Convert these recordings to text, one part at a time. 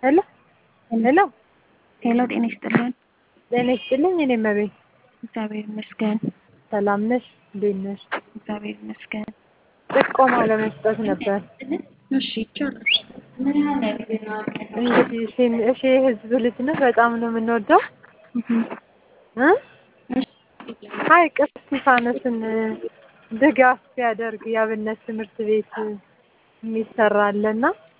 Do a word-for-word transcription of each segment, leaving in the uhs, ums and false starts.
ሄሎ ሄሎ ሄሎ ጤና ይስጥልን። ጤና ይስጥልኝ። እኔ መቤት እግዚአብሔር ይመስገን። ሰላም ነሽ? እንዴት ነሽ? እግዚአብሔር ይመስገን። ጥቆማ ለመስጠት ነበር። እሺ ይቻላል። እንግዲህ እሺ እሺ የህዝብ ልጅ ነው፣ በጣም ነው የምንወደው እ ሀይቅ እስጢፋኖስን ድጋፍ ሲያደርግ የአብነት ትምህርት ቤት የሚሰራለና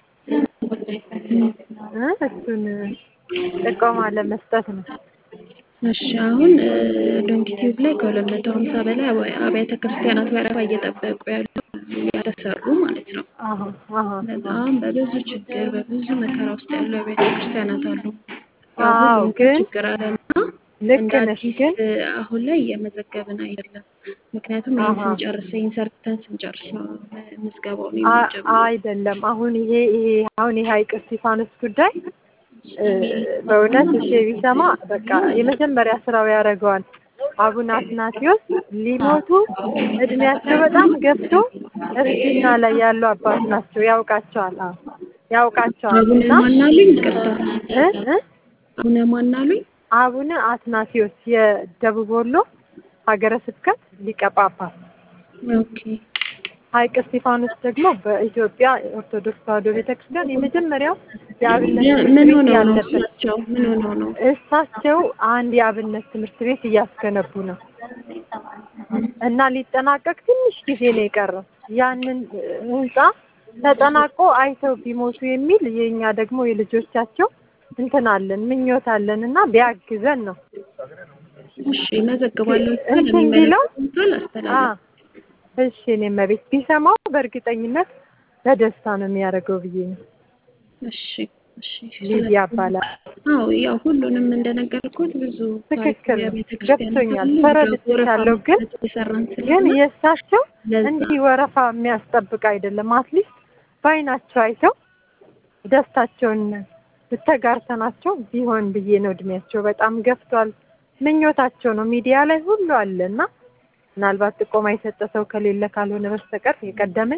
እ እሱን ጥቆማ ለመስጠት ነው። እሺ አሁን ዶንኪቲዩብ ላይ ከሁለት መቶ ሀምሳ በላይ አብያተ ክርስቲያናት ወረፋ እየጠበቁ ያሉ ያተሰሩ ማለት ነው። አሃ አሃ በጣም በብዙ ችግር በብዙ መከራ ውስጥ ያሉ አብያተ ክርስቲያናት አሉ። አዎ ግን ችግር አለና ልክ ነሽ። ግን አሁን ላይ እየመዘገብን አይደለም። ምክንያቱም ይሄን ስንጨርስ ይሄን ሰርተን ስንጨርስ ነው ምዝገባው ነው የሚጀምረው። አይደለም አሁን ይሄ ይሄ አሁን ይሄ ሀይቅ እስጢፋኖስ ጉዳይ በእውነት እሺ ቢሰማ በቃ የመጀመሪያ ስራው ያደርገዋል። አቡነ አትናቴዎስ ሊሞቱ እድሜያቸው በጣም ገፍቶ እርጅና ላይ ያሉ አባት ናቸው። ያውቃቸዋል። አዎ ያውቃቸዋል። አቡነ ማናሉኝ ይቅርታ እ እ አቡነ ማናሉኝ አቡነ አትናቴዎስ የደቡብ ወሎ ሀገረ ስብከት ሊቀ ጳጳስ። ኦኬ። ሀይቅ እስጢፋኖስ ደግሞ በኢትዮጵያ ኦርቶዶክስ ተዋሕዶ ቤተክርስቲያን የመጀመሪያው የአብነት ምን ትምህርት ቤት ሆነው ነው ያለበት እሳቸው ምን ሆነው ነው? እሳቸው አንድ የአብነት ትምህርት ቤት እያስገነቡ ነው እና ሊጠናቀቅ ትንሽ ጊዜ ነው የቀረው። ያንን ህንጻ ተጠናቆ አይተው ቢሞቱ የሚል የኛ ደግሞ የልጆቻቸው እንትን አለን ምኞት አለን እና ቢያግዘን ነው። እሺ መዘግባለሁ እንትን ቢለው አስተላልፍ እሺ እኔ መቤት ቢሰማው በእርግጠኝነት በደስታ ነው የሚያደርገው ብዬ ነው። እሺ እሺ ሊዲያ ይባላል። አዎ ያው ሁሉንም እንደነገርኩት ብዙ ትክክል ገብቶኛል፣ ተረድቻለሁ። ግን ግን የእሳቸው እንዲህ ወረፋ የሚያስጠብቅ አይደለም። አትሊስት ባይናቸው አይተው ደስታቸውን ተጋርተናቸው ቢሆን ብዬ ነው። እድሜያቸው በጣም ገፍቷል። ምኞታቸው ነው ሚዲያ ላይ ሁሉ አለና ምናልባት ጥቆማ የሰጠ ሰው ከሌለ ካልሆነ በስተቀር የቀደመኝ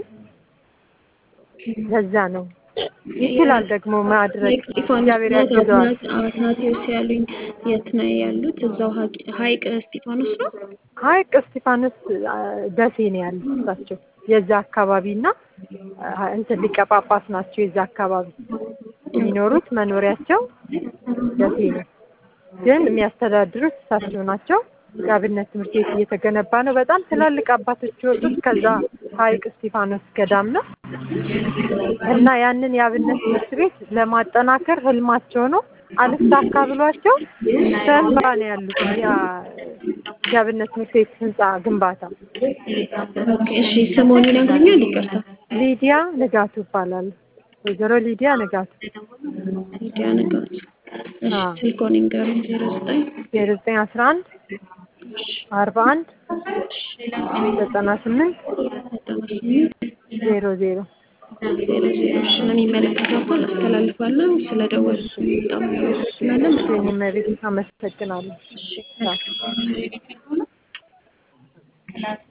ለዛ ነው። ይችላል ደግሞ ማድረግ እግዚአብሔር ያግዘዋል። አትናቴዎስ ያሉኝ የት ነው ያሉት? እዛው ሀይቅ እስጢፋኖስ ነው። ሀይቅ እስጢፋኖስ ደሴ ነው ያሉት እሳቸው የዛ አካባቢና እንትን ሊቀ ጳጳስ ናቸው። የዛ አካባቢ የሚኖሩት መኖሪያቸው ደሴ ነው፣ ግን የሚያስተዳድሩት እሳቸው ናቸው። የአብነት ትምህርት ቤት እየተገነባ ነው። በጣም ትላልቅ አባቶች የወጡት ከዛ ሀይቅ እስጢፋኖስ ገዳም ነው እና ያንን የአብነት ትምህርት ቤት ለማጠናከር ህልማቸው ነው። አልሳካ ብሏቸው በእንባ ነው ያሉት ያ የአብነት ትምህርት ቤት ህንጻ ግንባታ። እሺ ስሙን ይነግሩኛል? ይቅርታ። ሊዲያ ንጋቱ ይባላል። ወይዘሮ ሊዲያ ንጋቱ። ሊዲያ ንጋቱ። እሺ ስልኮን ይንገሩኝ። ዜሮ ዘጠኝ ዜሮ ዘጠኝ አስራ አንድ አርባ አንድ ዘጠና ስምንት ዜሮ ዜሮ ዜሮ ዜሮ። እሺ ለሚመለከተው አካል አስተላልፋለሁ። ስለደወሉ በጣም እናመሰግናለን። እኔም መቤት አመሰግናለሁ። እሺ